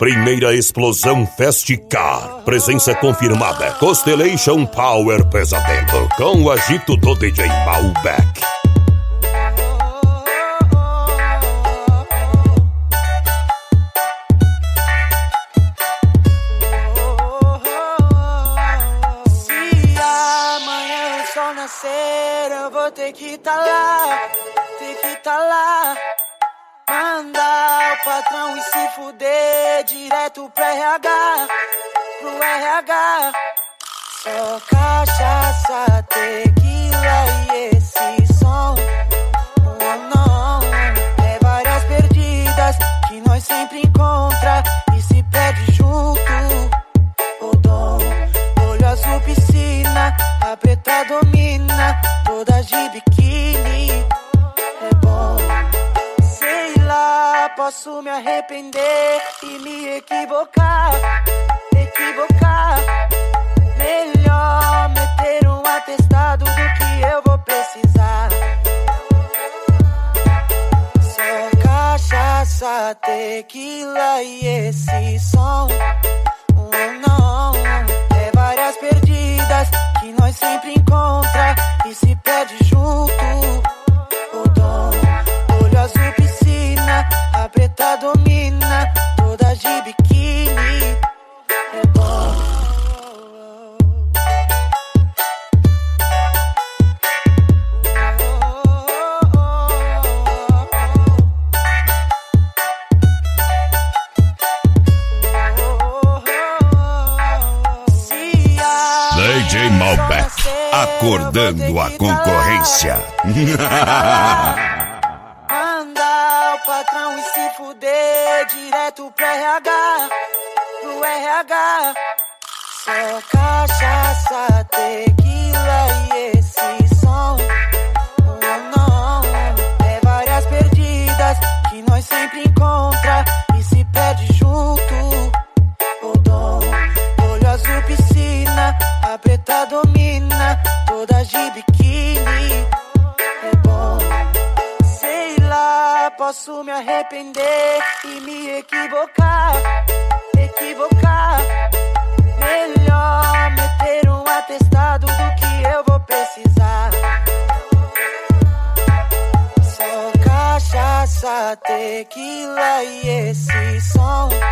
Primeira explosão Festicar. Presença confirmada. Constellation Power Pesadelo. Com o agito do DJ Malbec. Eu vou ter que tá lá, mandar o patrão e se fuder direto pro RH. Só cachaça, tequila e esse som. Não, é várias perdidas que nós sempre encontra e se perde junto. O dom, olho azul, piscina, a preta domina, toda de biquíni. É bom, sei lá, posso me arrepender e me equivocar. Melhor meter um atestado do que eu vou precisar. Só cachaça, tequila e esse som. Não, é várias perdidas que nós sempre encontra e se perde junto. O dom, olho azul, piscina, a preta domina, toda de biquíni. É bom. DJ Malbec, acordando a concorrência. Mandar o patrão e se fuder direto pro RH. Só cachaça, tequila e esse som. Não, é várias perdidas que nós sempre encontra e se perde junto. O dom, olho azul, piscina, a preta domina, toda de biquíni. É bom, sei lá, posso me arrepender e me equivocar. Melhor meter um atestado do que eu vou precisar. Só cachaça, tequila e esse som.